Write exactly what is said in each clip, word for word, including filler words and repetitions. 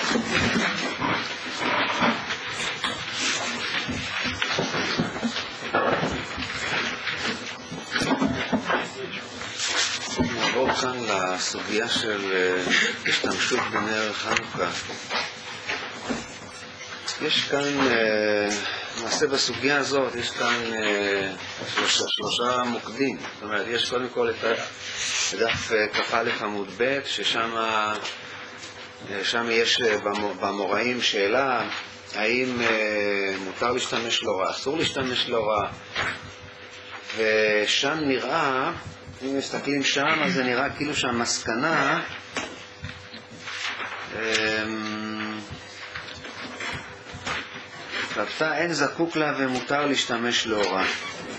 נעבור כאן לסוגיה של השתמשות בנר חנוכה. יש כאן, למעשה בסוגיה הזאת, יש כאן שלושה, שלושה מוקדים. זאת אומרת, יש קודם כל את דף כ"א עמוד ב', ששם שם יש במוראים שאלה, האם מותר להשתמש לא רע, אסור להשתמש לא רע. ושם נראה, אם מסתכלים שם, אז זה נראה כאילו שהמסקנה כתבה אין זקוק לה ומותר להשתמש לא רע.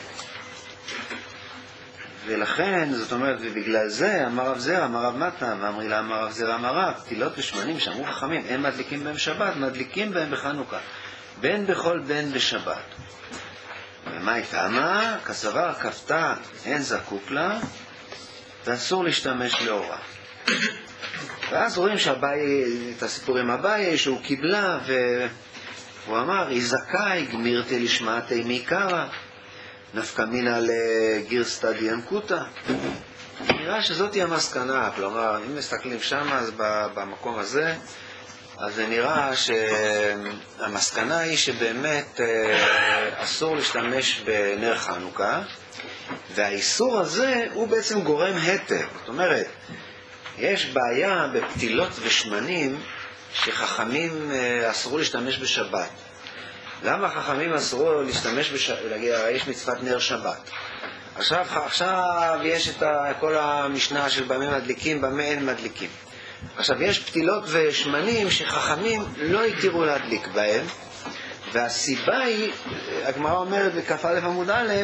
ולכן, זאת אומרת, ובגלל זה אמר רב זרע, אמר רב מטה, ואמרי לה אמר רב זרע, אמר רב, פתילות ושמנים שאמרו חכמים, הם מדליקים בהם שבת, מדליקים בהם בחנוכה, בין בכל בין בשבת. ומה הייתה? מה? כסבר כפתה אין זקוק לה ואסור להשתמש לא רע. ואז רואים שהבאי, את הסיפור עם הבאי שהוא קיבלה, והוא אמר, היא זכאי גמירתי לשמעתי מעיקרה נפקא מינה לגירסתא דיינקותא. נראה שזאת היא המסקנה. כלומר, אם מסתכלים שם, אז במקום הזה, אז זה נראה שהמסקנה היא שבאמת אסור להשתמש בנר חנוכה, והאיסור הזה הוא בעצם גורם היתר. זאת אומרת, יש בעיה בפתילות ושמנים שחכמים אסרו להשתמש בשבת. למה חכמים אסרו להשתמש בשבת? יש מצוות נר שבת. עכשיו, עכשיו יש את כל המשנה של במה מדליקים, במה אין מדליקים. עכשיו, יש פתילות ושמנים שחכמים לא התירו להדליק בהם, והסיבה היא, הגמרא אומרת בכ"א עמוד א',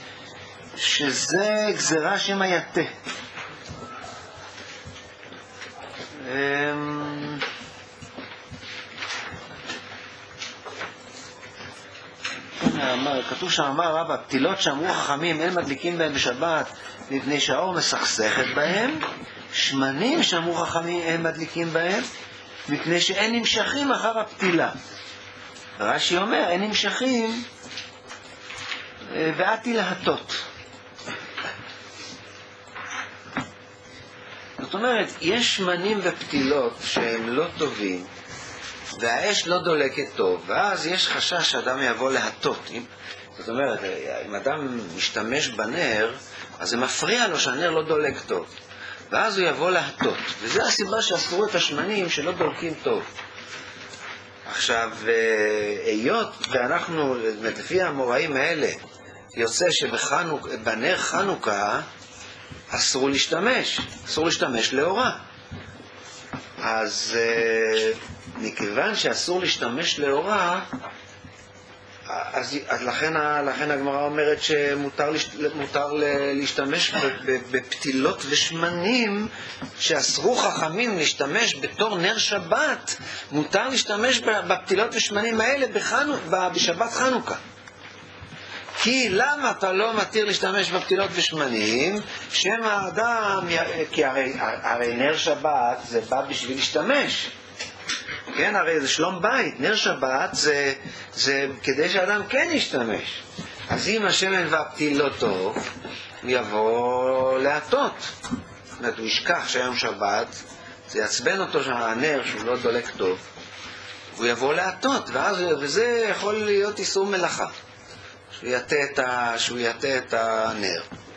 שזה גזרה שמא יתה. כתוב שאמר רבא, פתילות שאמרו חכמים אין מדליקים בהם בשבת מפני שהאור מסכסכת בהם, שמנים שאמרו חכמים אין מדליקים בהם מפני שאין נמשכים אחר הפתילה. רש"י אומר אין נמשכים ועתי להטות. זאת אומרת, יש שמנים ופתילות שהם לא טובים והאש לא דולקת טוב, ואז יש חשש שאדם יבוא להטות. זאת אומרת, אם אדם משתמש בנר, אז זה מפריע לו שהנר לא דולק טוב, ואז הוא יבוא להטות, וזה הסיבה שאסרו את השמנים שלא דולקים טוב. עכשיו, היות ואנחנו, לפי המוראים האלה, יוצא שבנר חנוכה אסרו להשתמש, אסור להשתמש לאורה. אז מכיוון שאסור להשתמש לאורה, אז, אז לכן, לכן הגמרא אומרת שמותר מותר להשתמש בפתילות ושמנים שאסרו חכמים להשתמש בתור נר שבת. מותר להשתמש בפתילות ושמנים האלה בחנו, בשבת חנוכה. כי למה אתה לא מתיר להשתמש בפתילות ושמנים? שם האדם, כי הרי, הרי נר שבת זה בא בשביל להשתמש. כן, הרי זה שלום בית. נר שבת זה, זה כדי שאדם כן ישתמש. אז אם השמן והפתיל לא טוב, הוא יבוא להטות. זאת אומרת, הוא ישכח שהיום שבת, זה יעצבן אותו שהנר שהוא לא דולק טוב, הוא יבוא להטות, ואז, וזה יכול להיות איסור מלאכה. שהוא יתה את, ה, שהוא יתה את הנר.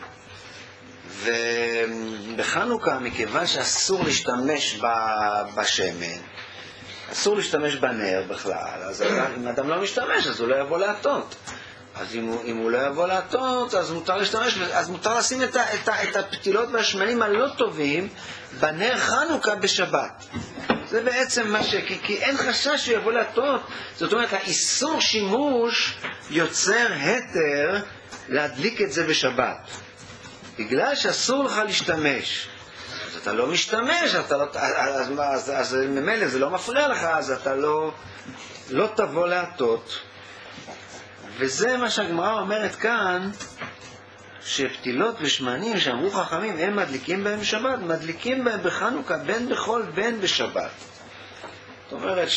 ובחנוכה, מכיוון שאסור להשתמש בשמן, אסור להשתמש בנר בכלל, אז אם אדם לא משתמש, אז הוא לא יבוא להטות. אז אם הוא, אם הוא לא יבוא להטות, אז מותר להשתמש, אז מותר לשים את, ה, את, ה, את הפתילות והשמנים הלא טובים בנר חנוכה בשבת. זה בעצם מה ש... כי, כי אין חשש שהוא יבוא להטות. זאת אומרת, האיסור שימוש יוצר היתר להדליק את זה בשבת. בגלל שאסור לך להשתמש. אז אתה לא משתמש, אתה לא, אז, אז, אז ממילא זה לא מפריע לך, אז אתה לא, לא תבוא להטות. וזה מה שהגמרא אומרת כאן, שפתילות ושמנים שאמרו חכמים הם מדליקים בהם בשבת, מדליקים בהם בחנוכה בין בכל בין בשבת. זאת אומרת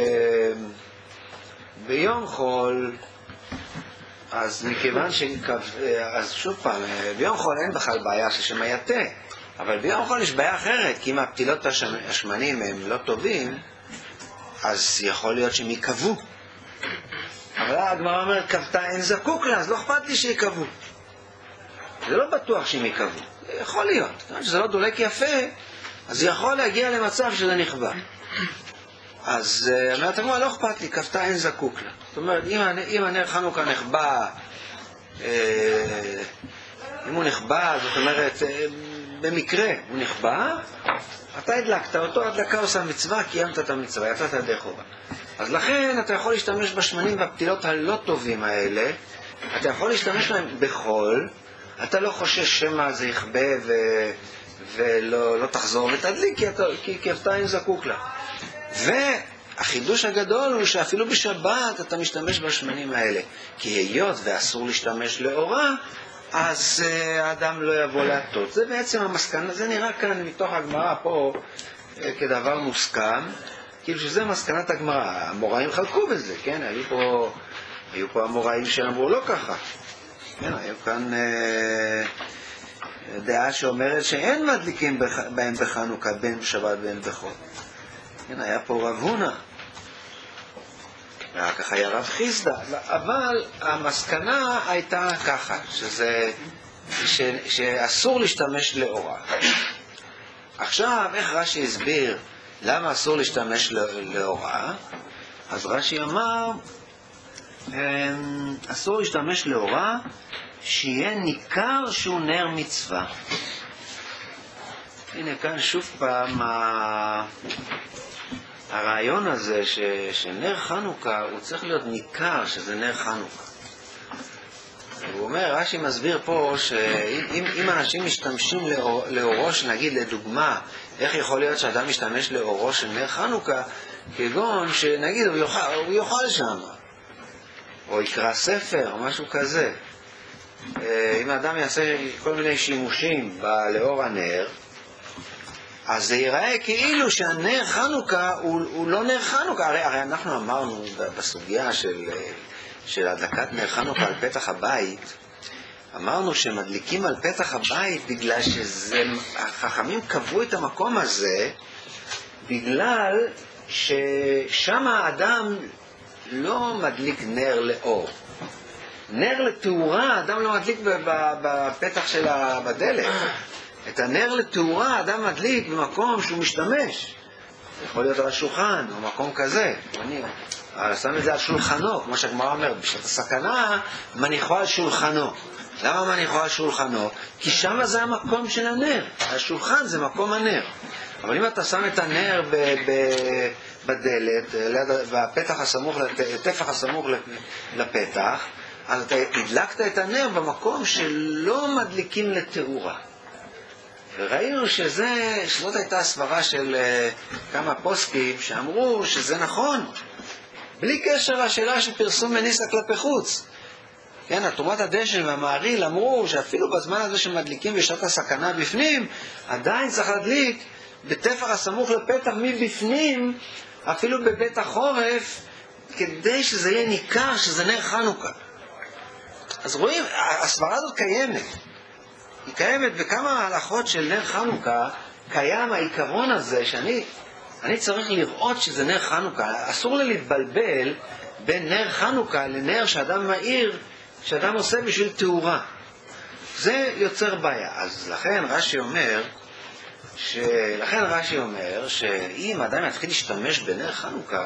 שביום חול, אז מכיוון ש... אז שוב פעם, ביום חול אין בכלל בעיה שמייתה, אבל ביום חול יש בעיה אחרת, כי אם הפתילות השמנים הם לא טובים, אז יכול להיות שהם יקבו. אבל הגמרא אומרת, קבתה אין זקוק לה, אז לא אכפת לי שיקבו. זה לא בטוח שהם יקבו. יכול להיות. שזה לא דולק יפה, אז יכול להגיע למצב שזה נכבה. אז אומרת הגמרא, לא אכפת לי, קבתה אין זקוק לה. זאת אומרת, אם, אם הנר חנוכה נכבה, אה, אם הוא נכבה, זאת אומרת, אה, במקרה הוא נכבה, אתה הדלקת אותו, הדלקה עושה מצווה, קיימת את המצווה, יצאת ידי חובה. אז לכן אתה יכול להשתמש בשמנים והפתילות הלא טובים האלה, אתה יכול להשתמש בהם בחול, אתה לא חושש שמה זה יכבה ו... ולא לא תחזור ותדליק, כי, אתה, כי כבתה אין זקוק לה. והחידוש הגדול הוא שאפילו בשבת אתה משתמש בשמנים האלה, כי היות ואסור להשתמש לאורה, אז uh, האדם לא יבוא להטות. זה בעצם המסקנה, זה נראה כאן מתוך הגמרא פה uh, כדבר מוסכם, כאילו שזה מסקנת הגמרא. המוראים חלקו בזה, כן? היו פה, היו פה המוראים שאמרו לא ככה. כן, היו כאן uh, דעה שאומרת שאין מדליקים בח, בהם בחנוכה, בין בשבת בין בחול. כן, היה פה רב הונא. ככה היה רב חיסדא, אבל המסקנה הייתה ככה, שזה, ש, שאסור להשתמש לאורה. עכשיו, איך רש"י הסביר למה אסור להשתמש לאורה? אז רש"י אמר, אסור להשתמש לאורה שיהיה ניכר שהוא נר מצווה. הנה כאן שוב פעם הרעיון הזה ש, שנר חנוכה הוא צריך להיות ניכר שזה נר חנוכה. הוא אומר, רש"י מסביר פה שאם אם אנשים משתמשים לאור, לאורו, שנגיד לדוגמה, איך יכול להיות שאדם משתמש לאורו של נר חנוכה, כגון שנגיד הוא יאכל, הוא יאכל שם, או יקרא ספר, או משהו כזה. אם האדם יעשה כל מיני שימושים לאור הנר, אז זה ייראה כאילו שהנר חנוכה הוא, הוא לא נר חנוכה. הרי, הרי אנחנו אמרנו בסוגיה של, של הדלקת נר חנוכה על פתח הבית, אמרנו שמדליקים על פתח הבית בגלל שהחכמים קבעו את המקום הזה, בגלל ששם האדם לא מדליק נר לאור. נר לתאורה האדם לא מדליק בפתח של בדלת. את הנר לתאורה האדם מדליק במקום שהוא משתמש. יכול להיות על השולחן, או מקום כזה. אני שם את זה על שולחנו, כמו שהגמרא אומר, בשעת הסכנה מניחו על שולחנו. למה מניחו על שולחנו? כי שם זה המקום של הנר. השולחן זה מקום הנר. אבל אם אתה שם את הנר ב- ב- בדלת, בפתח הסמוך, טפח הסמוך לפתח, אז אתה הדלקת את הנר במקום שלא מדליקים לתאורה. וראינו שזה, שזאת הייתה הסברה של uh, כמה פוסקים שאמרו שזה נכון, בלי קשר לשאלה של פרסום מניסה כלפי חוץ. כן, התרומת הדשן והמעריל אמרו שאפילו בזמן הזה שמדליקים בשעת הסכנה בפנים, עדיין צריך להדליק בטפח הסמוך לפתח מבפנים, אפילו בבית החורף, כדי שזה יהיה ניכר שזה נר חנוכה. אז רואים, הסברה הזאת קיימת. היא קיימת בכמה הלכות של נר חנוכה, קיים העיקרון הזה שאני אני צריך לראות שזה נר חנוכה. אסור לי להתבלבל בין נר חנוכה לנר שאדם מאיר, שאדם עושה בשביל תאורה. זה יוצר בעיה. אז לכן רש"י אומר, ש... לכן רש"י אומר שאם אדם יתחיל להשתמש בנר חנוכה,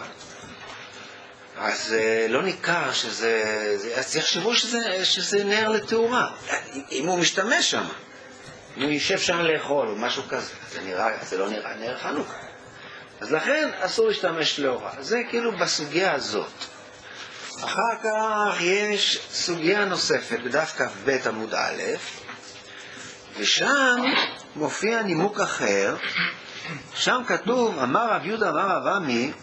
אז לא ניכר שזה, אז יחשבו שזה, שזה נר לתאורה. אם הוא משתמש שם, אם הוא יישב שם לאכול או משהו כזה, זה, נראה, זה לא נראה נר חנוכה. אז לכן אסור להשתמש לאורה. זה כאילו בסוגיה הזאת. אחר כך יש סוגיה נוספת בדף כ"ב עמוד א', ושם מופיע נימוק אחר. שם כתוב, אמר רב יהודה אמר רב עמי,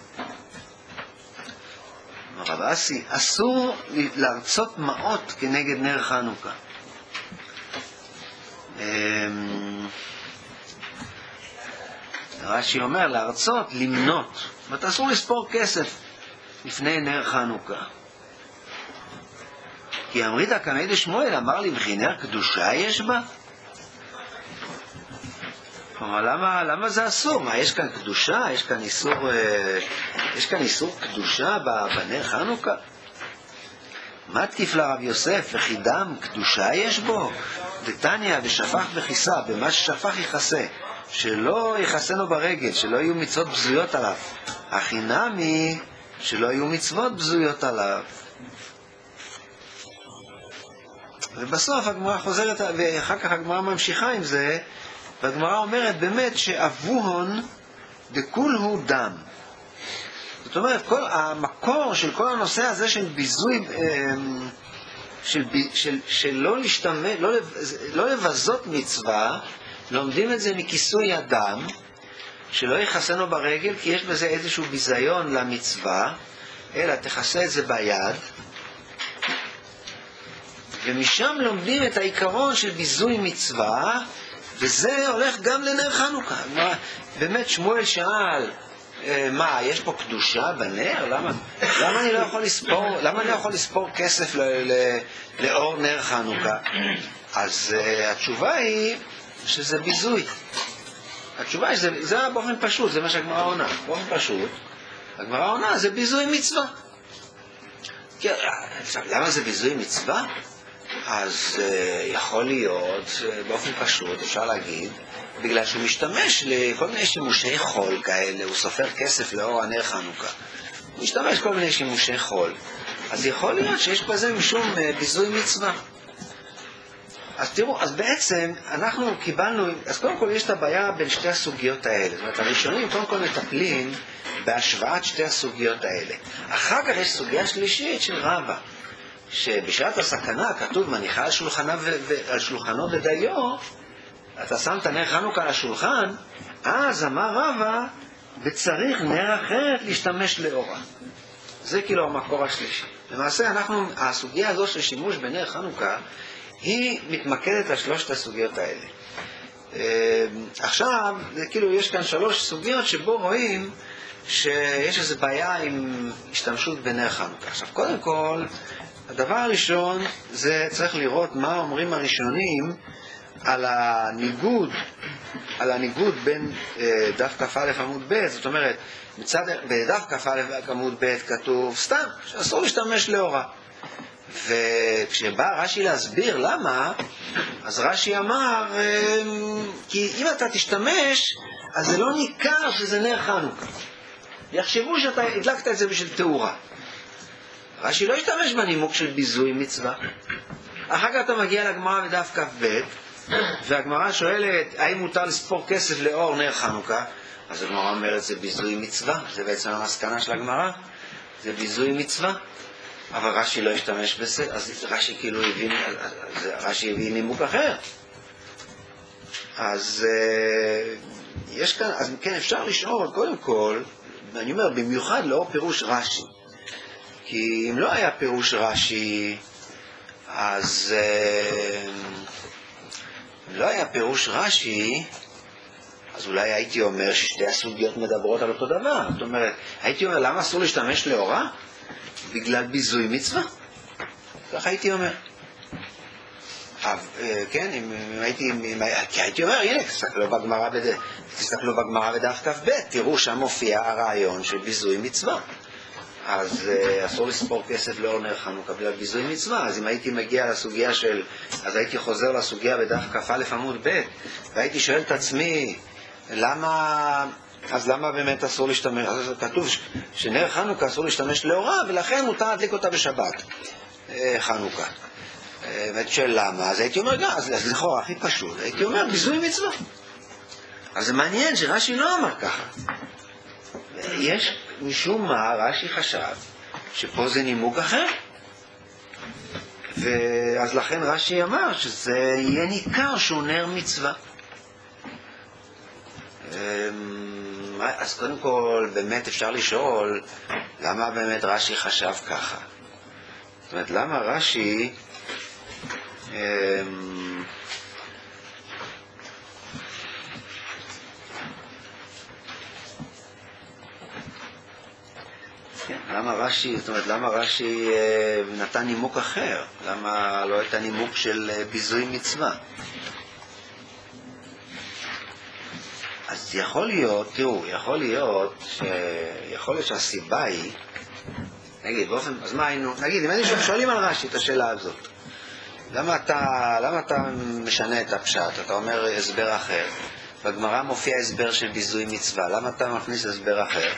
רב אסי, אסור להרצות מעות כנגד נר חנוכה. רש"י אומר לארצות למנות, זאת אומרת אסור לספור כסף לפני נר חנוכה. כי אמריתא קמי דשמואל אמר לי וכי נר קדושה יש בה? כלומר, למה, למה זה אסור? מה, יש כאן קדושה? יש כאן איסור, אה, יש כאן איסור קדושה בנר חנוכה? מה תקיף לרב יוסף וכי דם קדושה יש בו? דתניא ושפך וכיסה, במה ששפך יכסה, שלא יכסנו ברגל, שלא יהיו מצוות בזויות עליו. הכי נמי שלא יהיו מצוות בזויות עליו. ובסוף הגמרא חוזרת, ואחר כך הגמרא ממשיכה עם זה, והגמרא אומרת באמת שאבוהון דכולהו דם. זאת אומרת, כל המקור של כל הנושא הזה של ביזוי, של, של, של לא להשתמש, לא, לא לבזות מצווה, לומדים את זה מכיסוי הדם, שלא יכסנו ברגל, כי יש בזה איזשהו ביזיון למצווה, אלא תכסה את זה ביד, ומשם לומדים את העיקרון של ביזוי מצווה, וזה הולך גם לנר חנוכה. באמת שמואל שאל, מה, יש פה קדושה בנר? למה, למה אני לא יכול לספור, למה אני לא יכול לספור כסף ל, ל, לאור נר חנוכה? אז uh, התשובה היא שזה ביזוי. התשובה היא שזה זה באופן פשוט, זה מה שהגמרא עונה. באופן פשוט, הגמרא עונה זה ביזוי מצווה. כי, עכשיו, למה זה ביזוי מצווה? אז uh, יכול להיות, uh, באופן פשוט, אפשר להגיד, בגלל שהוא משתמש לכל מיני שימושי חול כאלה, הוא סופר כסף לאור הנר חנוכה. הוא משתמש כל מיני שימושי חול. אז יכול להיות שיש בזה משום uh, ביזוי מצווה. אז תראו, אז בעצם אנחנו קיבלנו, אז קודם כל יש את הבעיה בין שתי הסוגיות האלה. זאת אומרת, הראשונים קודם כל מטפלים בהשוואת שתי הסוגיות האלה. אחר כך יש סוגיה שלישית של רבא, שבשעת הסכנה כתוב מניחה על, ו- ו- על שולחנו ודיו, אתה שם את הנר חנוכה על השולחן, אז אמר רבא, וצריך נר אחרת להשתמש לאורה. זה כאילו המקור השלישי. למעשה אנחנו, הסוגיה הזו של שימוש בנר חנוכה, היא מתמקדת על שלושת הסוגיות האלה. עכשיו, כאילו יש כאן שלוש סוגיות שבו רואים שיש איזו בעיה עם השתמשות בנר חנוכה. עכשיו, קודם כל, הדבר הראשון זה צריך לראות מה אומרים הראשונים על הניגוד, על הניגוד בין אה, דף כ"א עמוד ב', זאת אומרת, מצד, בדף כ"א עמוד ב' כתוב סתם, שאסור להשתמש לאורה. וכשבא רש"י להסביר למה, אז רש"י אמר, אה, כי אם אתה תשתמש, אז זה לא ניכר שזה נר חנוכה. יחשבו שאתה הדלקת את זה בשביל תאורה. רש"י לא השתמש בנימוק של ביזוי מצווה. אחר כך אתה מגיע לגמרא בדף כ"ב, והגמרא שואלת, האם מותר לספור כסף לאור נר חנוכה? אז הגמרא אומרת, זה ביזוי מצווה. זה בעצם המסקנה של הגמרא, זה ביזוי מצווה. אבל רש"י לא השתמש בזה, אז רש"י כאילו הבין, רש"י הבין נימוק אחר. אז יש כאן, אז כן אפשר לשאול, קודם כל, אני אומר, במיוחד לאור פירוש רש"י. כי אם לא היה פירוש רש"י, אז אם לא היה פירוש רש"י, אז אולי הייתי אומר ששתי הסוגיות מדברות על אותו דבר. זאת אומרת, הייתי אומר, למה אסור להשתמש לאורה? בגלל ביזוי מצווה. כך הייתי אומר. כן, אם הייתי, כי הייתי אומר, הנה, תסתכלו בגמרא בדף, תסתכלו בגמרא בדף כ"ב, תראו שם מופיע הרעיון של ביזוי מצווה. אז אסור לספור כסף לאור נר חנוכה בגלל ביזוי מצווה. אז אם הייתי מגיע לסוגיה של, אז הייתי חוזר לסוגיה בדף כ"א עמוד ב', והייתי שואל את עצמי, למה, אז למה באמת אסור להשתמש? אז כתוב שנר חנוכה אסור להשתמש לאורה, ולכן מותר להדליק אותה בשבת, חנוכה. והייתי שואל למה? אז הייתי אומר, גם, אז, אז לכאורה הכי פשוט, הייתי אומר, ביזוי מצווה. אז זה מעניין שרש"י לא אמר ככה. יש משום מה רש"י חשב שפה זה נימוק אחר. ואז לכן רש"י אמר שזה יהיה ניכר שהוא נר מצווה. אז קודם כל באמת אפשר לשאול למה באמת רש"י חשב ככה. זאת אומרת, למה רש"י כן, למה רש"י, זאת אומרת, למה רש"י אה, נתן נימוק אחר? למה לא הייתה נימוק של אה, ביזוי מצווה? אז יכול להיות, תראו, יכול להיות, ש... יכול להיות שהסיבה היא, נגיד, באופן, אז מה היינו, נגיד, אם היינו שואלים על רש"י את השאלה הזאת, למה אתה, למה אתה משנה את הפשט? אתה אומר הסבר אחר. בגמרא מופיע הסבר של ביזוי מצווה, למה אתה מכניס הסבר אחר?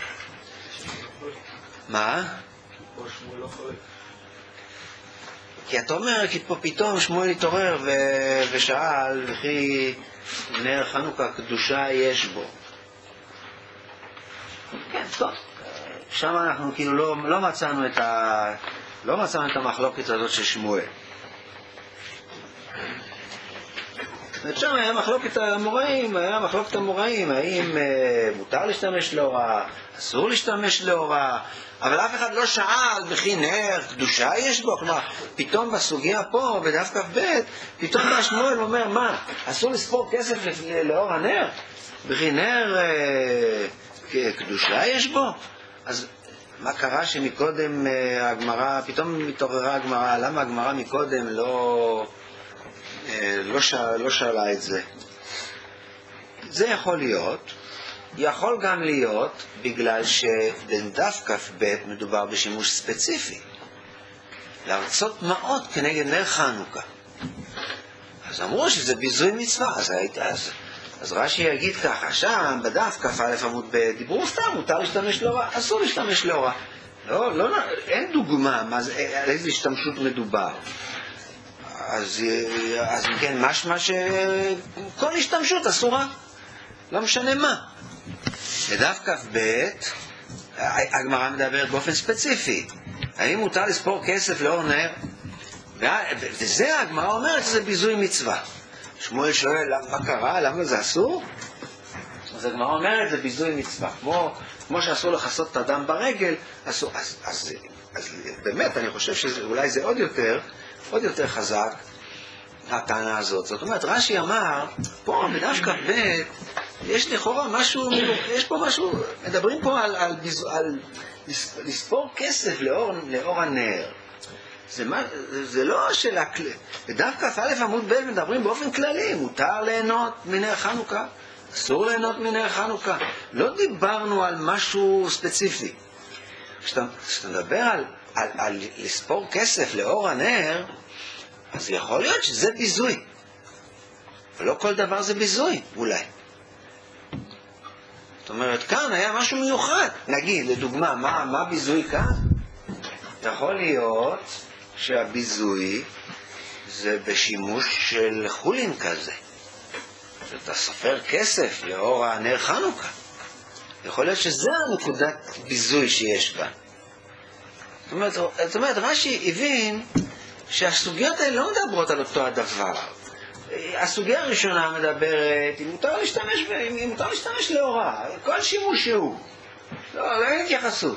מה? כי אתה אומר, כי פה פתאום שמואל התעורר ו... ושאל, וכי נר חנוכה קדושה יש בו. כן, טוב. שם אנחנו כאילו לא, לא מצאנו את ה... לא מצאנו את המחלוקת הזאת של שמואל. שם היה מחלוקת המוראים, היה מחלוקת המוראים, האם אה, מותר להשתמש להוראה, אסור להשתמש להוראה, אבל אף אחד לא שאל וכי נר קדושה יש בו. כלומר, פתאום בסוגיה פה, בדף כ"ב, פתאום בא שמואל ואומר, מה, אסור לספור כסף לאור הנר? וכי נר אה, קדושה יש בו? אז מה קרה שמקודם אה, הגמרא, פתאום מתעוררה הגמרא, למה הגמרא מקודם לא... לא, שאל, לא שאלה את זה? זה יכול להיות, יכול גם להיות בגלל שבדף כ"ב מדובר בשימוש ספציפי, להרצות מעות כנגד נר חנוכה. אז אמרו שזה ביזוי מצווה, אז, אז, אז רש"י יגיד ככה, שם בדף כ"א עמוד ב' דיברו סתם, מותר להשתמש להוראה, אסור להשתמש להוראה. לא, לא, אין דוגמה מה, על איזה השתמשות מדובר. אז, אז כן, משמע שכל השתמשות אסורה, לא משנה מה. בדף כ"ב הגמרא מדברת באופן ספציפי, האם מותר לספור כסף לאור נר? וזה הגמרא אומרת שזה ביזוי מצווה. שמואל שואל, מה קרה? למה זה אסור? אז הגמרא אומרת זה ביזוי מצווה, כמו, כמו שאסור לחסות את הדם ברגל, אסור. אז, אז, אז באמת אני חושב שאולי זה עוד יותר עוד יותר חזק הטענה הזאת. זאת אומרת, רש"י אמר, פה בדף כ"ב יש לכאורה משהו, יש פה משהו, מדברים פה על, על, על לספור כסף לאור, לאור הנר. זה, מה, זה לא של הכלל... בדף כ"א עמוד ב' מדברים באופן כללי, מותר ליהנות מנר חנוכה, אסור ליהנות מנר חנוכה. לא דיברנו על משהו ספציפי. כשאתה, כשאתה מדבר על, על, על לספור כסף לאור הנר, אז יכול להיות שזה ביזוי. ולא כל דבר זה ביזוי, אולי. זאת אומרת, כאן היה משהו מיוחד. נגיד, לדוגמה, מה, מה ביזוי כאן? יכול להיות שהביזוי זה בשימוש של חולין כזה. שאתה סופר כסף לאור הנר חנוכה. יכול להיות שזה הנקודת ביזוי שיש כאן. זאת אומרת, זאת אומרת, רש"י הבין שהסוגיות האלה לא מדברות על אותו הדבר. הסוגיה הראשונה מדברת, אם מותר להשתמש, אם מותר להשתמש להוראה, כל שימוש שהוא. לא, לא אין התייחסות.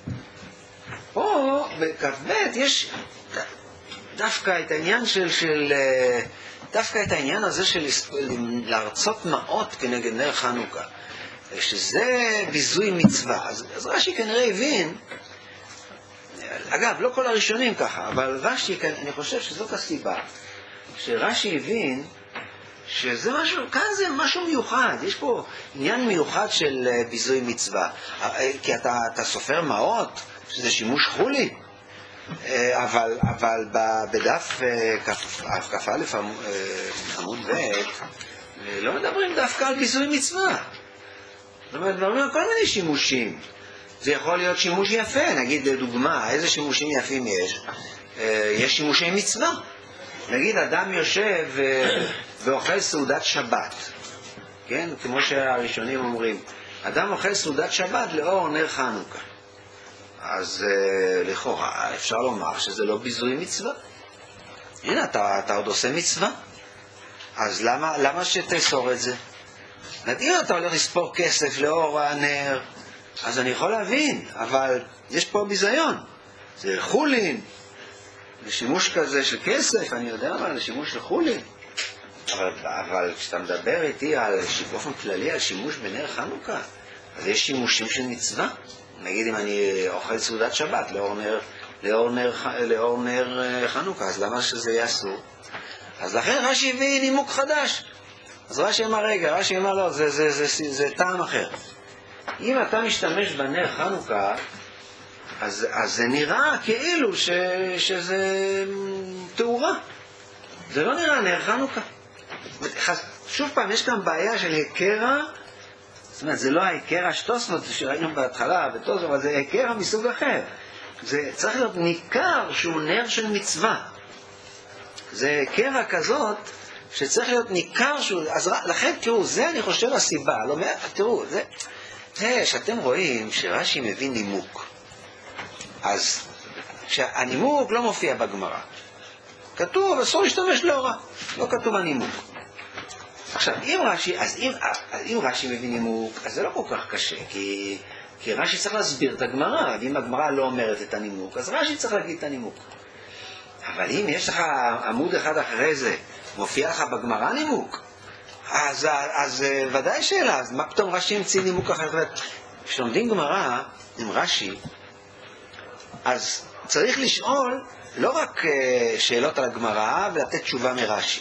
פה, בכ"ב, יש דווקא את העניין של, של, דווקא את העניין הזה של להרצות מעות כנגד נר חנוכה. שזה ביזוי מצווה. אז, אז רש"י כנראה הבין, אגב, לא כל הראשונים ככה, אבל רש"י, אני חושב שזאת הסיבה, שרש"י הבין שזה משהו, כאן זה משהו מיוחד, יש פה עניין מיוחד של ביזוי מצווה, כי אתה, אתה סופר מעות, שזה שימוש חולי, אבל, אבל בדף כ"א עמוד ב' לא מדברים דווקא על ביזוי מצווה. זאת אומרת, מדברים על כל מיני שימושים. זה יכול להיות שימוש יפה, נגיד לדוגמה, איזה שימושים יפים יש? יש שימושי מצווה. נגיד אדם יושב ואוכל סעודת שבת, כן? כמו שהראשונים אומרים, אדם אוכל סעודת שבת לאור נר חנוכה. אז לכאורה אפשר לומר שזה לא ביזוי מצווה. הנה, אתה, אתה עוד עושה מצווה. אז למה, למה שתאסור את זה? אם אתה הולך לספור כסף לאור הנר, אז אני יכול להבין, אבל יש פה ביזיון. זה חולין, זה שימוש כזה של כסף, אני יודע מה, זה שימוש של חולין. אבל, אבל כשאתה מדבר איתי על, באופן כללי על שימוש בנר חנוכה, אז יש שימושים של מצווה. נגיד אם אני אוכל סעודת שבת לאור נר, לאור נר, לאור נר חנוכה, אז למה שזה יהיה אסור? אז לכן רש"י הביא נימוק חדש. אז רש"י אמר, רגע, רש"י אמר, לא, זה, זה, זה, זה, זה טעם אחר. אם אתה משתמש בנר חנוכה, אז, אז זה נראה כאילו ש, שזה תאורה. זה לא נראה נר חנוכה. שוב פעם, יש כאן בעיה של הקרא, זאת אומרת, זה לא הקרא שתוספות שראינו בהתחלה, בתוספות, אבל זה הקרא מסוג אחר. זה צריך להיות ניכר שהוא נר של מצווה. זה קרע כזאת שצריך להיות ניכר שהוא... אז לכן, תראו, זה אני חושב הסיבה. לא, תראו, זה, זה שאתם רואים שרש"י מבין נימוק. אז שהנימוק לא מופיע בגמרא. כתוב, אסור להשתמש לאורה. לא כתוב הנימוק. עכשיו, אם רש"י, אז אם, אם רש"י מבין נימוק, אז זה לא כל כך קשה, כי, כי רש"י צריך להסביר את הגמרא, ואם הגמרא לא אומרת את הנימוק, אז רש"י צריך להגיד את הנימוק. אבל אם יש לך עמוד אחד אחרי זה, מופיע לך בגמרא נימוק, אז, אז ודאי שאלה, אז מה פתאום רש"י המציא נימוק אחר? כשלומדים גמרא עם רש"י, אז צריך לשאול לא רק שאלות על הגמרא ולתת תשובה מרש"י.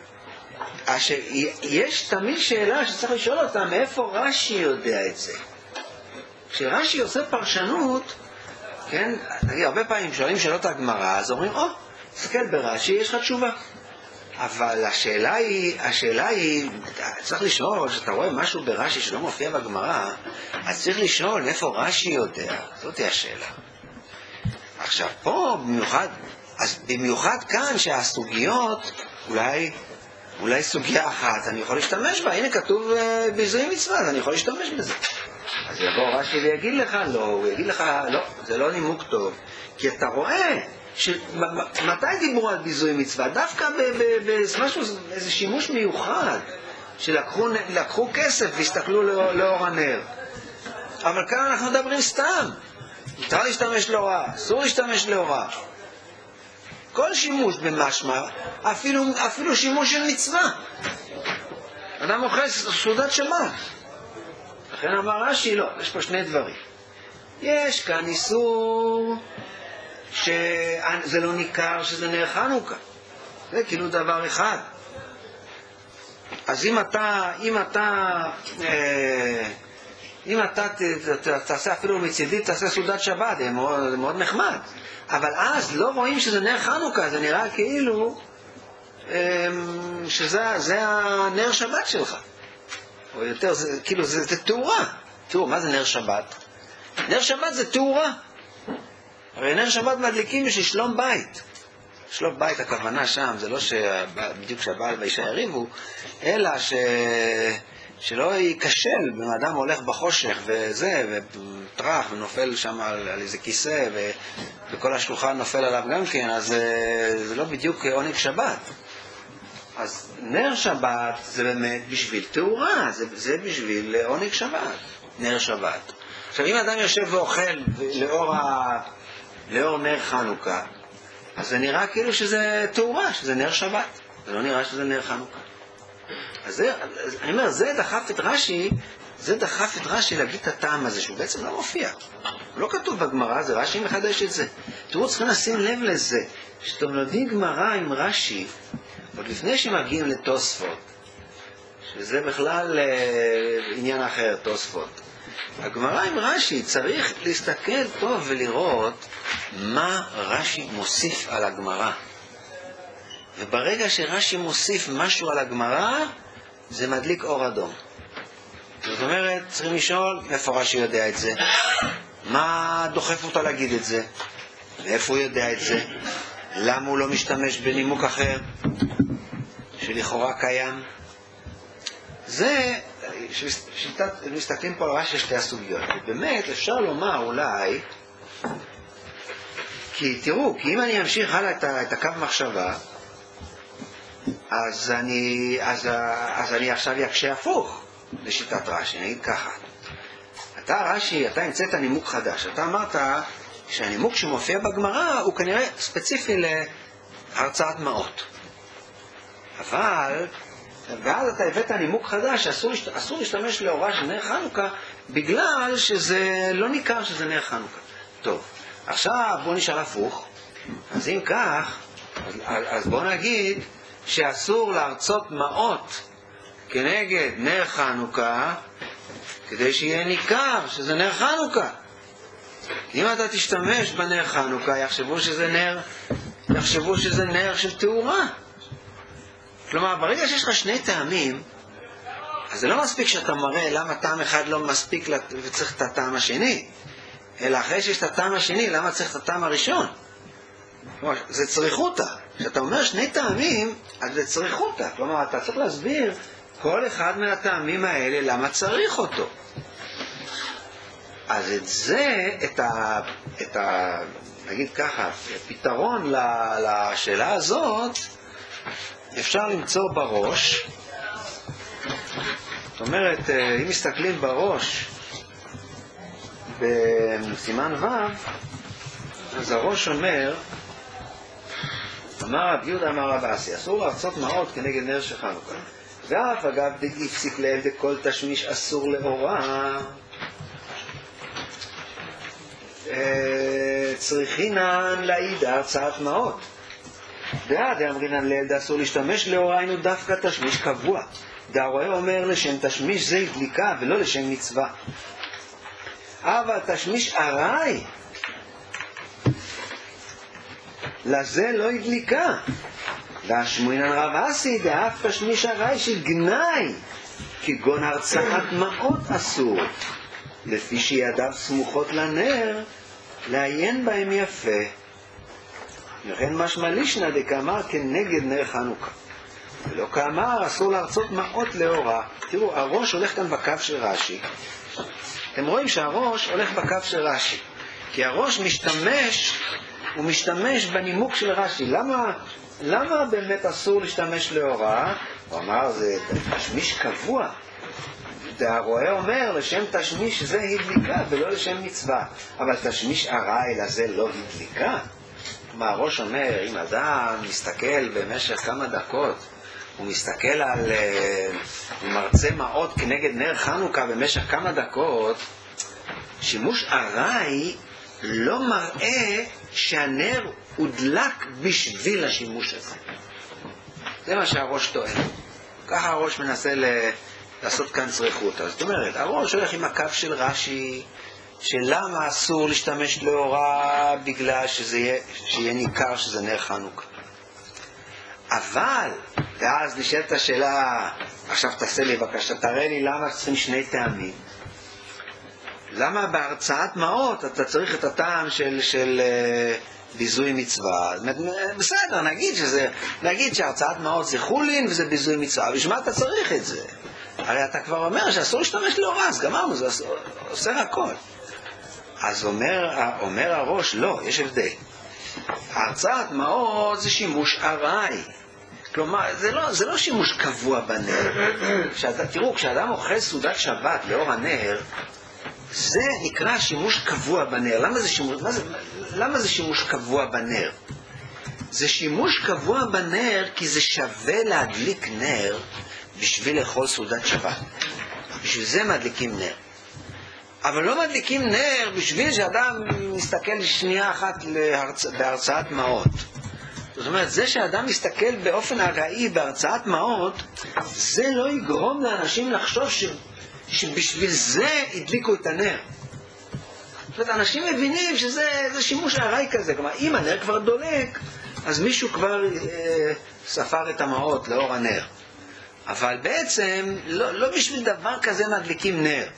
יש תמיד שאלה שצריך לשאול אותה, מאיפה רש"י יודע את זה? כשרש"י עושה פרשנות, כן, נגיד, הרבה פעמים שואלים שאלות על הגמרא, אז אומרים, או, תסתכל ברש"י, יש לך תשובה. אבל השאלה היא, השאלה היא, צריך לשאול, כשאתה רואה משהו ברש"י שלא מופיע בגמרא, אז צריך לשאול מאיפה רש"י יודע. זאת היא השאלה. עכשיו, פה במיוחד, אז במיוחד כאן שהסוגיות, אולי, אולי סוגיה אחת, אני יכול להשתמש בה. הנה כתוב uh, ביזוי מצווה, אז אני יכול להשתמש בזה. אז יבוא רש"י ויגיד לך לא, הוא יגיד לך לא, זה לא נימוק טוב. כי אתה רואה, ש... מתי דיברו על ביזוי מצווה? דווקא במשהו, איזה שימוש מיוחד, שלקחו לקחו כסף והסתכלו לא, לאור הנר. אבל כאן אנחנו מדברים סתם. מותר להשתמש לאורה, אסור להשתמש לאורה. כל שימוש במשמע, אפילו, אפילו שימוש של מצווה. אדם אוכל סעודת שבת. לכן אמר רש"י, לא, יש פה שני דברים. יש כאן איסור שזה לא ניכר שזה נר חנוכה. זה כאילו דבר אחד. אז אם אתה, אם אתה, אה, אם אתה תעשה אפילו מצידי, תעשה סעודת שבת, זה מאוד, זה מאוד נחמד. אבל אז לא רואים שזה נר חנוכה, זה נראה כאילו שזה זה הנר שבת שלך. או יותר, זה, כאילו, זה, זה תאורה. תראו, מה זה נר שבת? נר שבת זה תאורה. הרי נר שבת מדליקים בשביל שלום בית. שלום בית, הכוונה שם, זה לא שבדיוק שהבעל והאישה יריבו, אלא ש... שלא ייכשל, בן אדם הולך בחושך וזה, וטרח ונופל שם על, על איזה כיסא, ו... וכל השלוחה נופל עליו גם כן, אז זה לא בדיוק עונג שבת. אז נר שבת זה באמת בשביל תאורה, זה, זה בשביל עונג שבת, נר שבת. עכשיו, אם אדם יושב ואוכל לאור, ה... לאור נר חנוכה, אז זה נראה כאילו שזה תאורה, שזה נר שבת. זה לא נראה שזה נר חנוכה. אז זה, אני אומר, זה דחף את רש"י, זה דחף את רש"י להגיד את הטעם הזה, שהוא בעצם לא מופיע. הוא לא כתוב בגמרא, זה רש"י מחדש את זה. תראו, צריכים לשים לב לזה, שאתם לומדים גמרא עם רש"י, עוד לפני שמגיעים לתוספות, שזה בכלל אה, עניין אחר, תוספות. הגמרא עם רש"י צריך להסתכל טוב ולראות מה רש"י מוסיף על הגמרא. וברגע שרש"י מוסיף משהו על הגמרא, זה מדליק אור אדום. זאת אומרת, צריכים לשאול איפה רש"י יודע את זה, מה דוחף אותו להגיד את זה, ואיפה הוא יודע את זה, למה הוא לא משתמש בנימוק אחר שלכאורה קיים. זה, שיטת, מסתכלים פה על רש"י שתי הסוגיות. באמת אפשר לומר אולי, כי תראו, כי אם אני אמשיך הלאה את, את הקו מחשבה, אז אני, אז, אז אני עכשיו יקשה הפוך לשיטת רש"י, נגיד ככה. אתה רש"י, אתה המצאת נימוק חדש. אתה אמרת שהנימוק שמופיע בגמרא הוא כנראה ספציפי להרצאת מעות. אבל ואז אתה הבאת נימוק חדש שאסור אסור להשתמש לאורה של נר חנוכה, בגלל שזה לא ניכר שזה נר חנוכה. טוב, עכשיו בוא נשאל הפוך. אז אם כך, אז, אז בוא נגיד שאסור להרצות מעות כנגד נר חנוכה, כדי שיהיה ניכר שזה נר חנוכה. אם אתה תשתמש בנר חנוכה, יחשבו שזה נר, יחשבו שזה נר של תאורה. כלומר, ברגע שיש לך שני טעמים, אז זה לא מספיק שאתה מראה למה טעם אחד לא מספיק וצריך את הטעם השני, אלא אחרי שיש את הטעם השני, למה צריך את הטעם הראשון? כלומר, זה צריכותה. כשאתה אומר שני טעמים, אז זה צריכותה. כלומר, אתה צריך להסביר כל אחד מהטעמים האלה למה צריך אותו. אז את זה, את ה, את ה, נגיד ככה, פתרון לשאלה הזאת, אפשר למצוא בראש. זאת אומרת, אם מסתכלים בראש בסימן ו', אז הראש אומר, אמר רב יהודה אמר רב אסי, אסור להרצות מעות כנגד נר של חנוכה. ואף אגב דאיפסיק לאל דכל תשמיש אסור לאורה, צריכינן להעיד הרצאת מעות. דעה דאמרינן לאל אסור להשתמש לאורה, היינו דווקא תשמיש קבוע. דהרואה אומר לשם תשמיש זה הדליקה ולא לשם מצווה. אבל תשמיש ארעי לזה לא הדליקה. והשמועינן רב אסי דאף תשמיש ארעי של גנאי, כגון הרצאת מעות אסור, לפי שידיו סמוכות לנר לעיין בהם יפה. וכן משמע לישנא דקאמר כנגד נר חנוכה, ולא כאמר אסור להרצות מעות לאורה. תראו, הראש הולך כאן בקו של רש"י. אתם רואים שהראש הולך בקו של רש"י, כי הראש משתמש, הוא משתמש בנימוק של רש"י. למה, למה באמת אסור להשתמש לאורה? הוא אמר, זה תשמיש קבוע. והרואה אומר, לשם תשמיש זה הדליקה ולא לשם מצווה. אבל תשמיש ארעי לזה לא הדליקה. כלומר, הראש אומר, אם אדם מסתכל במשך כמה דקות, הוא מסתכל על, הוא מרצה מעות כנגד נר חנוכה במשך כמה דקות, שימוש ארעי לא מראה שהנר הודלק בשביל השימוש הזה. זה מה שהראש טוען. ככה הראש מנסה ל... לעשות כאן צריכות. זאת אומרת, הראש הולך עם הקו של רש"י, שלמה אסור להשתמש לאורה בגלל שזה יהיה, שיהיה ניכר שזה נר חנוכה. אבל, ואז נשאלת השאלה, עכשיו תעשה לי בבקשה, תראה לי למה צריכים שני טעמים. למה בהרצאת מעות אתה צריך את הטעם של, של uh, ביזוי מצווה? בסדר, נגיד, שזה, נגיד שהרצאת מעות זה חולין וזה ביזוי מצווה, בשביל אתה צריך את זה? הרי אתה כבר אומר שאסור להשתמש לאורה, אז גמרנו, זה עושה הכל. אז אומר, אומר הראש, לא, יש הבדל. הרצאת מעות זה שימוש ארעי. כלומר, זה לא, זה לא שימוש קבוע בנר. כשאתה, תראו, כשאדם אוכל סעודת שבת לאור הנר, זה נקרא שימוש קבוע בנר. למה זה שימוש, מה זה, למה זה שימוש קבוע בנר? זה שימוש קבוע בנר כי זה שווה להדליק נר בשביל לאכול סעודת שבת. בשביל זה מדליקים נר. אבל לא מדליקים נר בשביל שאדם מסתכל שנייה אחת להרצ... בהרצאת מעות. זאת אומרת, זה שאדם מסתכל באופן ארעי בהרצאת מעות, זה לא יגרום לאנשים לחשוב ש... שבשביל זה הדליקו את הנר. זאת אומרת, אנשים מבינים שזה זה שימוש ארעי כזה. כלומר, אם הנר כבר דולק, אז מישהו כבר אה, ספר את המעות לאור הנר. אבל בעצם, לא, לא בשביל דבר כזה מדליקים נר.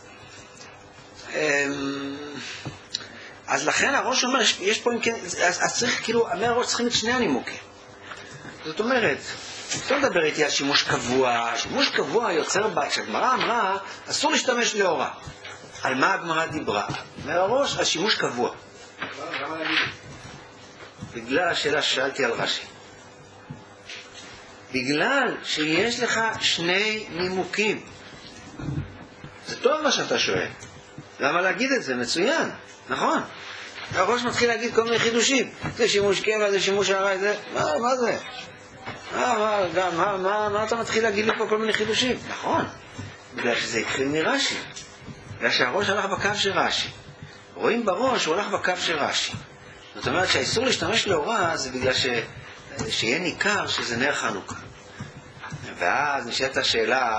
אז לכן הראש אומר, יש פה, אז, אז צריך, כאילו, מהראש צריכים את שני הנימוקים. זאת אומרת, לא מדבר איתי על שימוש קבוע. שימוש קבוע יוצר, כשהגמרא אמרה, אסור להשתמש לאורה. על מה הגמרא דיברה? מהראש, על שימוש קבוע. בגלל השאלה ששאלתי על רש"י. בגלל שיש לך שני נימוקים. זה טוב מה שאתה שואל. למה להגיד את זה? מצוין, נכון. הראש מתחיל להגיד כל מיני חידושים. זה שימוש קבע, זה שימוש ארעי, זה... מה, מה זה? מה, מה, גם, מה, מה, מה אתה מתחיל להגיד לי פה כל מיני חידושים? נכון, בגלל שזה התחיל מרש"י. בגלל שהראש הלך בקו של רש"י. רואים בראש, הוא הלך בקו של רש"י. זאת אומרת שהאיסור להשתמש לאורה זה בגלל ש... שיהיה ניכר שזה נר חנוכה. ואז נשאלת השאלה,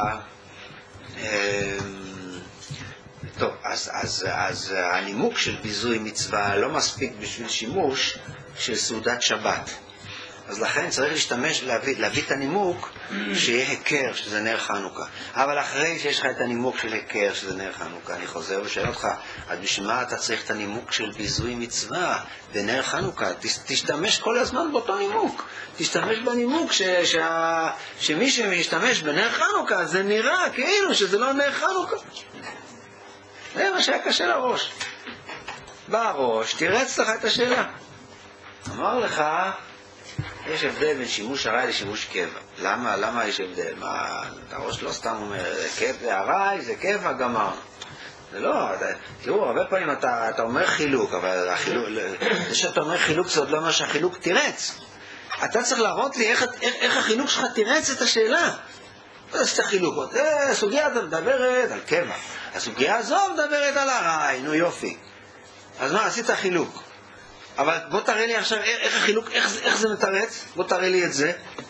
טוב, אז, אז, אז הנימוק של ביזוי מצווה לא מספיק בשביל שימוש של סעודת שבת. אז לכן צריך להשתמש, להביא, להביא את הנימוק שיהיה היכר, שזה נר חנוכה. אבל אחרי שיש לך את הנימוק של היכר, שזה נר חנוכה, אני חוזר ושאל אותך, עד בשביל מה אתה צריך את הנימוק של ביזוי מצווה בנר חנוכה? תשתמש כל הזמן באותו נימוק. תשתמש בנימוק ש, שה, שמי שמשתמש בנר חנוכה זה נראה כאילו שזה לא נר חנוכה. זה מה שהיה קשה לראש. בא הראש, תירץ לך את השאלה. אמר לך, יש הבדל בין שימוש ארעי לשימוש קבע. למה? למה יש הבדל? מה, הראש לא סתם אומר, קבע, ארעי זה קבע, גמר. זה לא, אתה, תראו, הרבה פעמים אתה, אתה אומר חילוק, אבל החילוק, זה שאתה אומר חילוק זה עוד לא אומר שהחילוק תירץ. אתה צריך להראות לי איך, איך, איך החילוק שלך תירץ את השאלה. אתה עשית חילוק, הסוגיה מדברת על קבע. הסוגיה הזו מדברת על ארעי, נו יופי. אז מה, עשית חילוק. אבל בוא תראה לי עכשיו איך החילוק, איך, איך זה מתרץ, בוא תראה לי את זה.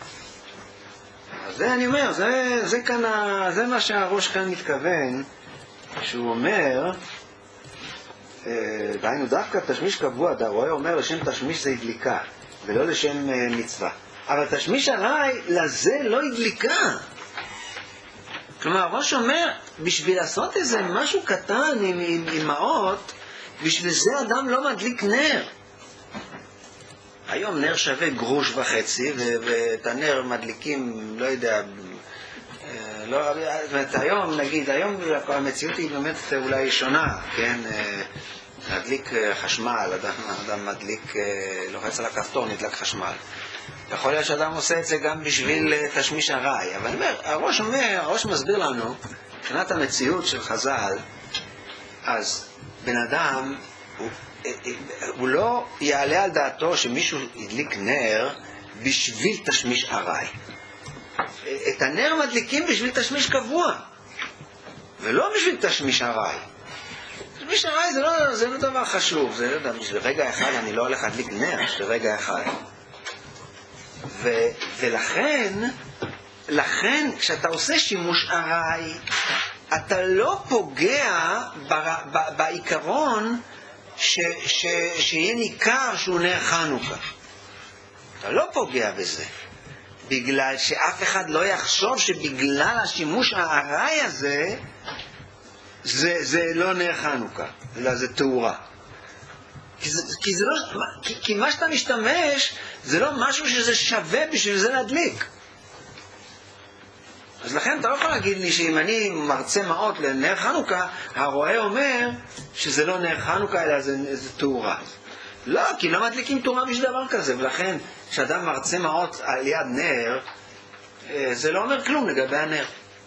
אז זה אני אומר, זה, זה, כאן, זה מה שהראש כאן מתכוון, שהוא אומר, דהיינו דווקא תשמיש קבוע, הוא אומר לשם תשמיש זה הדליקה, ולא לשם מצווה. אבל תשמיש ארעי לזה לא הדליקה. כלומר, הראש אומר, בשביל לעשות איזה משהו קטן עם, עם, עם מעות, בשביל זה אדם לא מדליק נר. היום נר שווה גרוש וחצי, ואת הנר מדליקים, לא יודע, לא, זאת אומרת, היום, נגיד, היום המציאות היא באמת אולי שונה, כן? להדליק חשמל, אדם, אדם מדליק, לוחץ על הכפתור, נדלק חשמל. יכול להיות שאדם עושה את זה גם בשביל תשמיש ארעי, אבל אני אומר, הראש אומר, הראש מסביר לנו, מבחינת המציאות של חז"ל, אז בן אדם, הוא, הוא לא יעלה על דעתו שמישהו ידליק נר בשביל תשמיש ארעי. את הנר מדליקים בשביל תשמיש קבוע, ולא בשביל תשמיש ארעי. תשמיש ארעי זה לא, זה לא דבר חשוב, זה לא דבר, בשביל רגע אחד אני לא הולך להדליק נר, בשביל רגע אחד. ו, ולכן, לכן כשאתה עושה שימוש ארעי, אתה לא פוגע ב, ב, בעיקרון ש, ש, שיהיה ניכר שהוא נר חנוכה. אתה לא פוגע בזה. בגלל שאף אחד לא יחשוב שבגלל השימוש הארעי הזה, זה, זה לא נר חנוכה, אלא זה תאורה. כי, זה, כי, זה לא, כי, כי מה שאתה משתמש, זה לא משהו שזה שווה בשביל זה להדליק. אז לכן אתה לא יכול להגיד לי שאם אני מרצה מעות לנר חנוכה, הרואה אומר שזה לא נר חנוכה, אלא זה, זה תאורה. לא, כי לא מדליקים תאורה בשביל דבר כזה, ולכן כשאדם מרצה מעות על יד נר, זה לא אומר כלום לגבי הנר.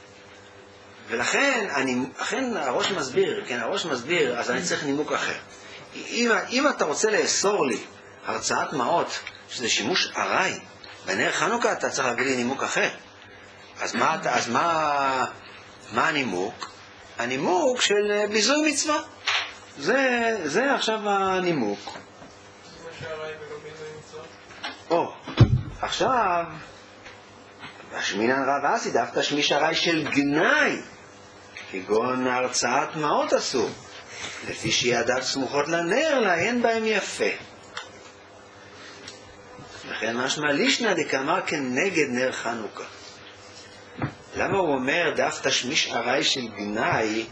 ולכן, אני, אכן הראש מסביר, כן, הראש מסביר, אז אני צריך נימוק אחר. אם, אם אתה רוצה לאסור לי הרצאת מעות, שזה שימוש ארעי, בנר חנוכה אתה צריך להביא לי נימוק אחר. אז מה, אז מה, מה הנימוק? הנימוק של ביזוי מצווה. זה, זה עכשיו הנימוק. או, עכשיו, השמינן רב אסי דווקא תשמיש ארעי של גנאי, כגון הרצאת מעות אסור, לפי שידיו סמוכות לנר, להן בהם יפה. לכן משמע לישנא דקאמר כנגד נר חנוכה. למה הוא אומר דווקא תשמיש ארעי של גנאי?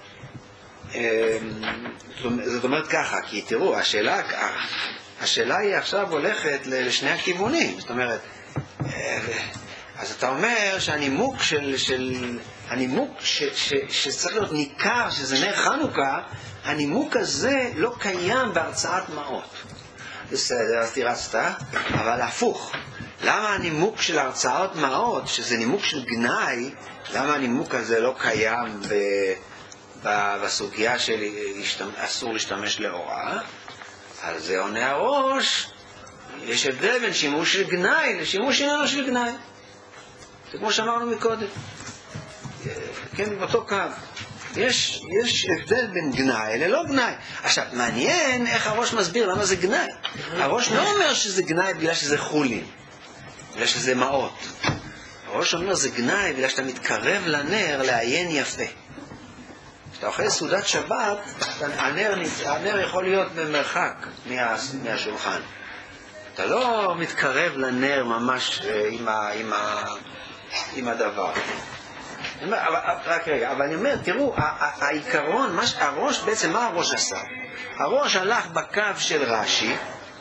זאת אומרת ככה, כי תראו, השאלה, השאלה היא עכשיו הולכת לשני הכיוונים. זאת אומרת, אז אתה אומר שהנימוק של, של הנימוק ש, ש, שצריך להיות ניכר שזה נר חנוכה, הנימוק הזה לא קיים בהרצאת מעות. בסדר, אז תירצת, אבל הפוך. למה הנימוק של הרצאות מעות, שזה נימוק של גנאי, למה הנימוק הזה לא קיים ב, ב, בסוגיה של אסור להשתמש לאורה? על זה עונה הראש, יש הבדל בין שימוש של גנאי לשימוש איננו של גנאי. זה כמו שאמרנו מקודם. כן, באותו קו. יש, יש הבדל בין גנאי ללא גנאי. עכשיו, מעניין איך הראש מסביר למה זה גנאי. הראש לא אומר שזה גנאי בגלל שזה חולין, בגלל שזה מעות. הראש אומר זה גנאי בגלל שאתה מתקרב לנר לעיין יפה. כשאתה אוכל סעודת שבת, הנר, הנר יכול להיות במרחק מה, מהשולחן. אתה לא מתקרב לנר ממש עם, ה, עם, ה, עם הדבר. אבל, רק רגע, אבל אני אומר, תראו, העיקרון, מה, הראש, בעצם מה הראש עשה? הראש הלך בקו של רש"י,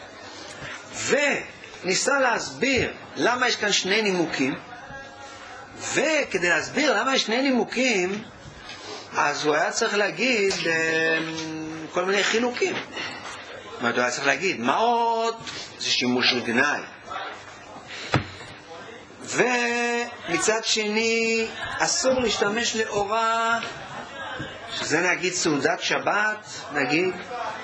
וניסה להסביר למה יש כאן שני נימוקים, וכדי להסביר למה יש שני נימוקים, אז הוא היה צריך להגיד כל מיני חילוקים. זאת אומרת, הוא היה צריך להגיד, מעות זה שימוש של גנאי. ומצד שני, אסור להשתמש לאורה, שזה נגיד סעודת שבת, נגיד,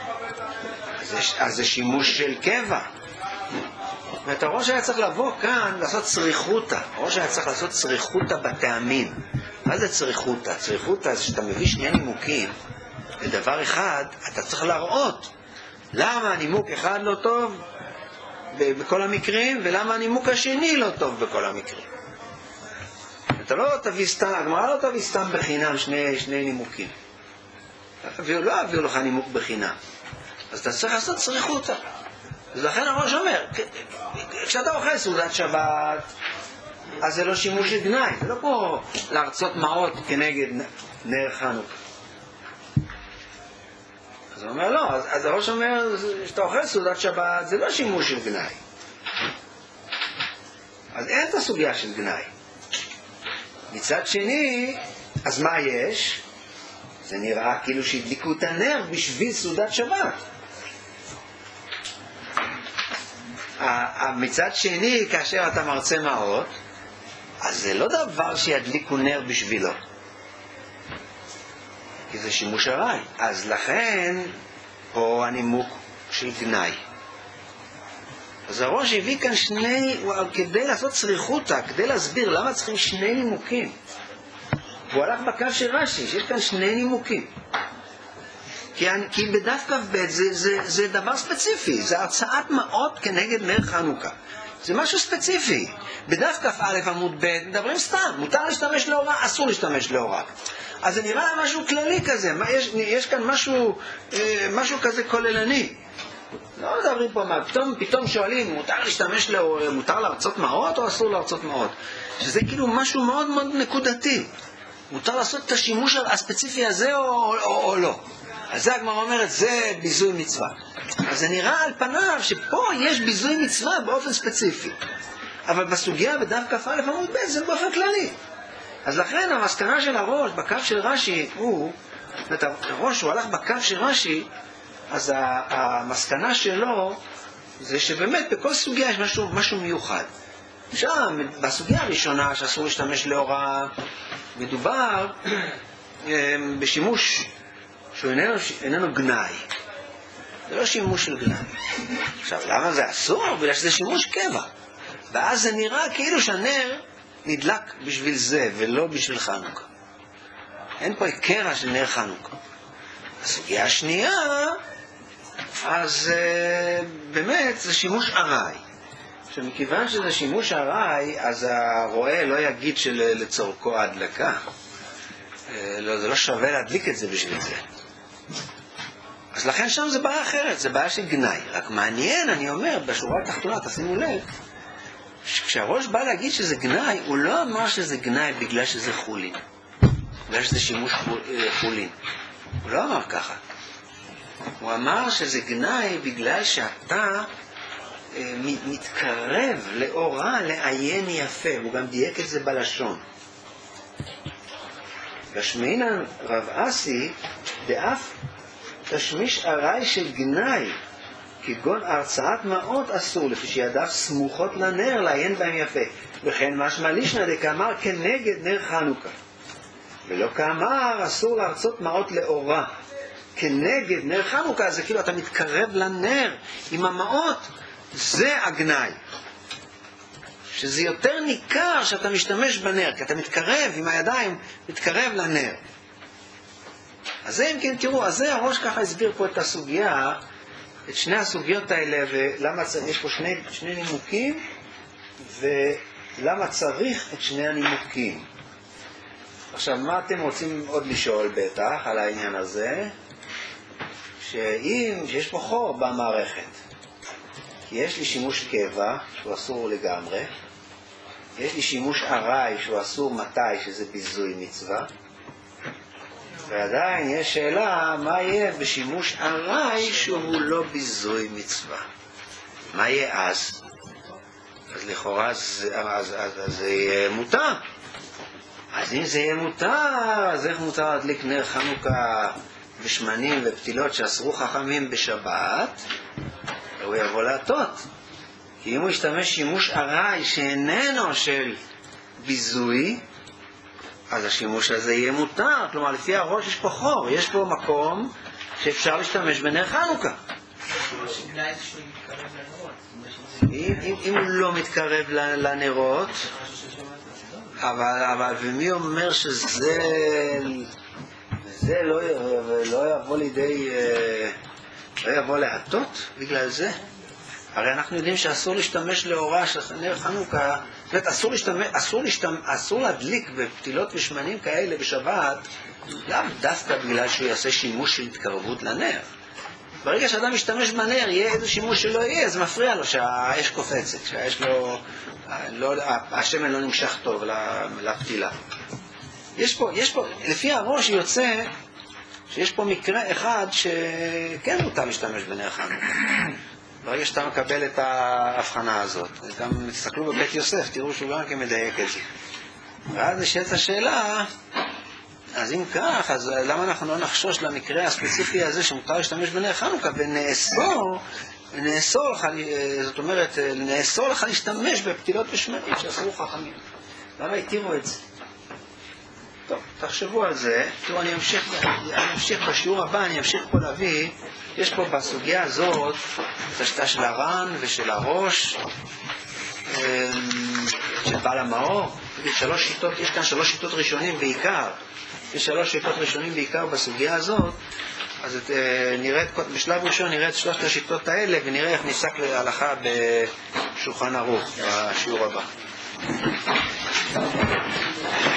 אז זה שימוש של קבע. זאת אומרת, הראש היה צריך לבוא כאן, לעשות צריכותא. הראש היה צריך לעשות צריכותא בטעמים. מה זה צריכותא? צריכותא זה שאתה מביא שני נימוקים, ודבר אחד, אתה צריך להראות. למה הנימוק אחד לא טוב בכל המקרים, ולמה הנימוק השני לא טוב בכל המקרים. אתה לא תביא סתם, הגמרא לא תביא סתם בחינם שני, שני נימוקים. לא אביאו לך נימוק בחינם. אז אתה צריך לעשות צריכותא. אז לכן הראש אומר, כשאתה אוכל סעודת שבת, אז זה לא שימוש של גנאי, זה לא פה להרצות מעות כנגד נר חנוכה. אז הוא אומר לא, אז, אז הראש אומר, כשאתה אוכל סעודת שבת, זה לא שימוש של גנאי. אז אין את הסוגיה של גנאי. מצד שני, אז מה יש? זה נראה כאילו שהדליקו את הנר בשביל סעודת שבת. מצד שני, כאשר אתה מרצה מעות, אז זה לא דבר שידליקו נר בשבילו, כי זה שימוש ארעי. אז לכן פה הנימוק של גנאי. אז הראש הביא כאן שני, כדי לעשות צריכותא, כדי להסביר למה צריכים שני נימוקים. והוא הלך בקו של רש"י, שיש כאן שני נימוקים. כי, כי בדף כ"ב זה, זה, זה דבר ספציפי, זה הרצאת מעות כנגד נר חנוכה. זה משהו ספציפי. בדף כ"א עמוד ב' מדברים סתם, מותר להשתמש לאורה, אסור להשתמש לאורה. אז זה נראה משהו כללי כזה, יש, יש כאן משהו, משהו כזה כוללני. לא מדברים פה מה, פתאום, פתאום שואלים, מותר להשתמש לאורה, מותר להרצות מעות או אסור להרצות מעות? שזה כאילו משהו מאוד מאוד נקודתי. מותר לעשות את השימוש הספציפי הזה או, או, או, או לא. אז זה הגמרא אומרת, זה ביזוי מצווה. אז זה נראה על פניו שפה יש ביזוי מצווה באופן ספציפי. אבל בסוגיה בדף כ"א עמוד ב' זה באופן כללי. אז לכן המסקנה של הראש בקו של רש"י הוא, זאת אומרת, הראש הוא הלך בקו של רש"י, אז המסקנה שלו זה שבאמת בכל סוגיה יש משהו, משהו מיוחד. שם, בסוגיה הראשונה שאסור להשתמש לאורה, מדובר בשימוש שהוא איננו, איננו גנאי. זה לא שימוש של גנאי. עכשיו, למה זה אסור? בגלל שזה שימוש קבע. ואז זה נראה כאילו שהנר נדלק בשביל זה ולא בשביל חנוכה. אין פה הקרע של נר חנוכה. הסוגיה השנייה, אז באמת זה שימוש ארעי. שמכיוון שזה שימוש ארעי, אז הרואה לא יגיד שלצורכו ההדלקה. לא, זה לא שווה להדליק את זה בשביל זה. אז לכן שם זה בעיה אחרת, זה בעיה של גנאי. רק מעניין, אני אומר, בשורה התחתונה, תשימו לב, כשהראש בא להגיד שזה גנאי, הוא לא אמר שזה גנאי בגלל שזה חולין. בגלל שזה שימוש חולין. הוא לא אמר ככה. הוא אמר שזה גנאי בגלל שאתה אה, מתקרב לאורה לעיין יפה. הוא גם דייק את זה בלשון. גשמינן רב אסי דאף תשמיש ארעי של גנאי, כגון הרצאת מעות אסור, לפי שידיו סמוכות לנר לעיין בהם יפה. וכן משמע לישנא דקאמר כנגד נר חנוכה. ולא כאמר אסור להרצות מעות לאורה. כנגד נר חנוכה זה כאילו אתה מתקרב לנר עם המעות, זה הגנאי. שזה יותר ניכר שאתה משתמש בנר, כי אתה מתקרב עם הידיים, מתקרב לנר. אז זה, אם כן, תראו, אז זה הראש ככה הסביר פה את הסוגיה, את שני הסוגיות האלה, ולמה יש פה שני, שני נימוקים, ולמה צריך את שני הנימוקים. עכשיו, מה אתם רוצים עוד לשאול בטח על העניין הזה? שאם, שיש פה חור במערכת, כי יש לי שימוש קבע, שהוא אסור לגמרי, יש לי שימוש ארעי, שהוא אסור מתי, שזה ביזוי מצווה, ועדיין יש שאלה, מה יהיה בשימוש ארעי שהוא לא ביזוי מצווה? מה יהיה אז? אז לכאורה זה, אז, אז, אז זה יהיה מותר. אז אם זה יהיה מותר, אז איך מותר להדליק נר חנוכה ושמנים ופתילות שאסרו חכמים בשבת? הוא יבוא להטות. כי אם הוא ישתמש שימוש ארעי שאיננו של ביזוי, אז השימוש הזה יהיה מותר. כלומר, לפי הראש יש פה חור, יש פה מקום שאפשר להשתמש בנר חנוכה. אם, אם, אם הוא לא מתקרב לנרות, אבל, אבל ומי אומר שזה זה לא, לא יבוא לידי, לא יבוא להטות בגלל זה? הרי אנחנו יודעים שאסור להשתמש לאורה של נר חנוכה, זאת אומרת, אסור, להשתמש, אסור, להשתמש, אסור להדליק בפתילות ושמנים כאלה בשבת, לאו דווקא בגלל שהוא יעשה שימוש של התקרבות לנר. ברגע שאדם משתמש בנר, יהיה איזה שימוש שלא יהיה, זה מפריע לו שהאש קופצת, שהאש לא, לא, השמן לא נמשך טוב לפתילה. יש פה, יש פה, לפי הראש יוצא שיש פה מקרה אחד שכן מותר להשתמש בנר חנוכה. ברגע שאתה מקבל את ההבחנה הזאת, גם תסתכלו בבית יוסף, תראו שהוא גם כן מדייק את זה. ואז נשאלת השאלה, אז אם כך, אז למה אנחנו לא נחשוש למקרה הספציפי הזה שמותר להשתמש בנר חנוכה ונאסור, נאסור לך, זאת אומרת, נאסור לך להשתמש בפתילות ושמנים שאסרו חכמים. למה התירו את זה? טוב, תחשבו על זה. תראו, אני אמשיך, אני אמשיך בשיעור הבא, אני אמשיך פה להביא, יש פה בסוגיה הזאת, את השיטה של הר"ן ושל הראש, של בעל המאור. שלוש שיטות, יש כאן שלוש שיטות ראשונים בעיקר. יש שלוש שיטות ראשונים בעיקר בסוגיה הזאת. אז את, נראה, בשלב ראשון נראה את שלושת השיטות האלה, ונראה איך ניסק להלכה בשולחן ערוך, בשיעור הבא.